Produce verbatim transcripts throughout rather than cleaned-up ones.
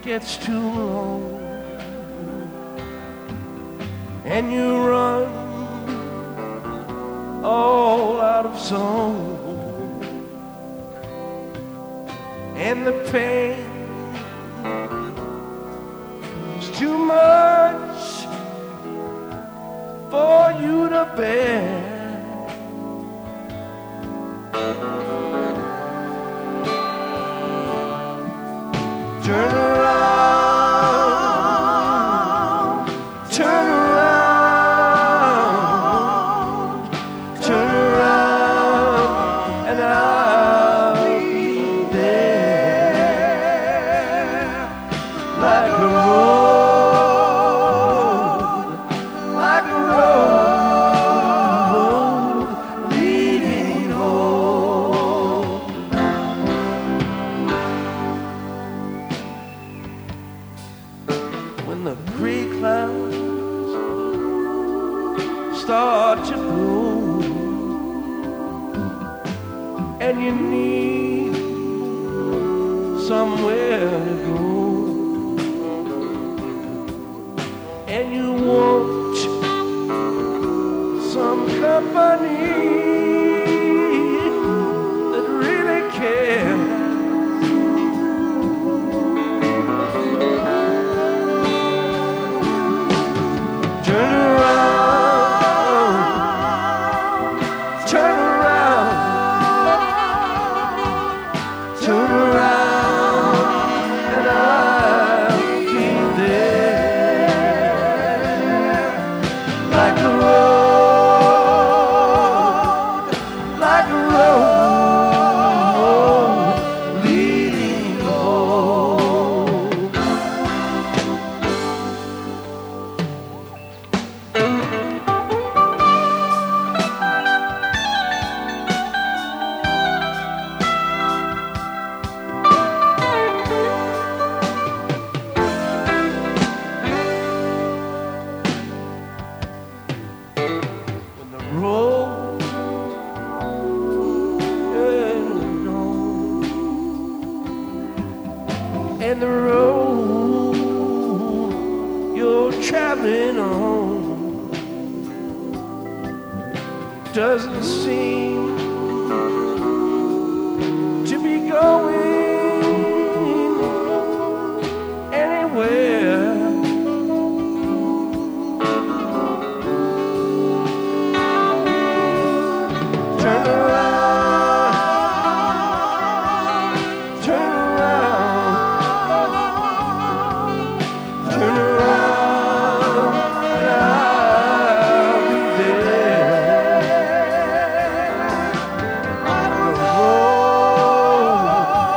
gets too long and you run all out of song, and the pain is too much for you to bear. Turn around, turn around, turn around, and I'll be there like a road, like a road leading home. When the gray clouds start to blow and you need somewhere to go, and you want some company that really cares. Turn around, turn around, turn around, and I'll be there like a road, like a road leading home. When the road is long and the road you're traveling on doesn't seem to be going anywhere, turn around, turn around, turn around, and I'll be there. Like a road,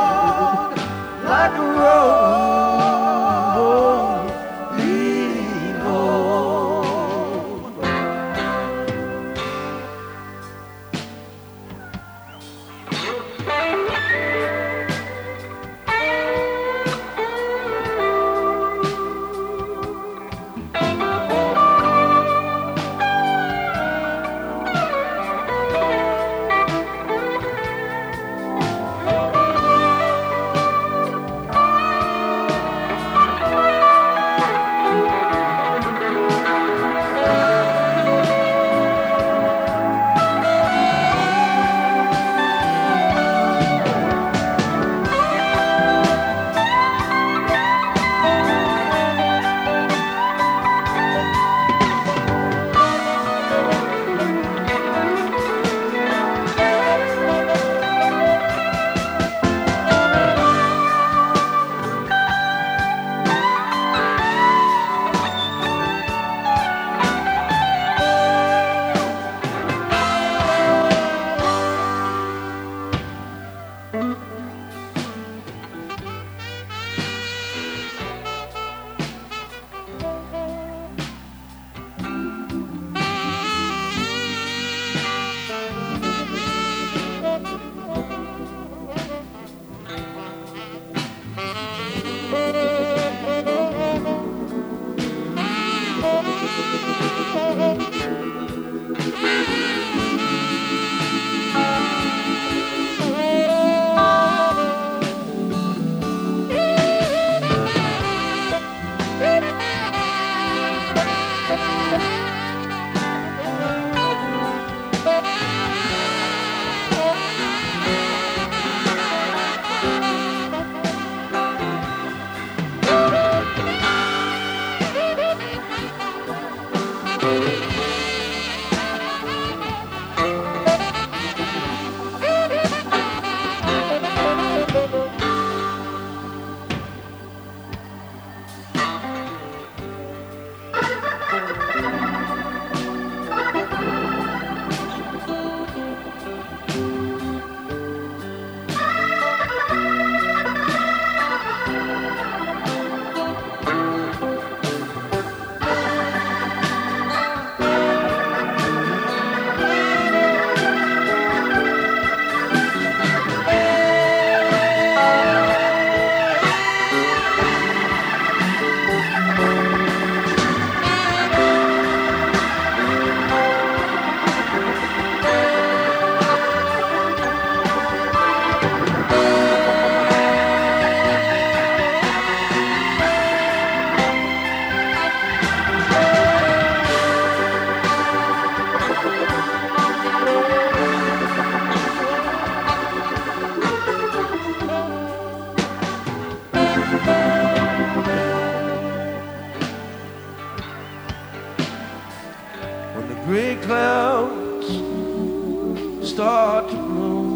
When the gray clouds start to blow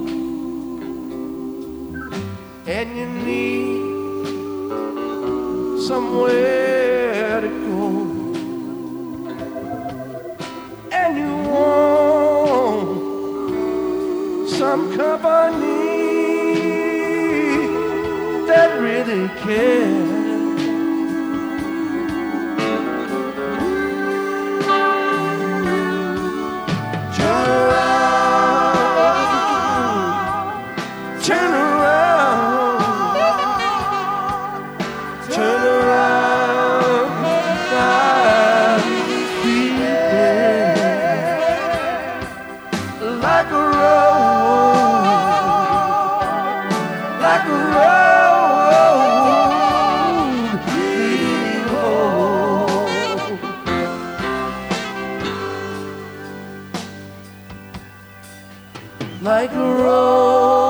and you need somewhere to go and you want some company that really cares. Turn around, turn around, I'm feeling like a road, like a road leading home. Like a road.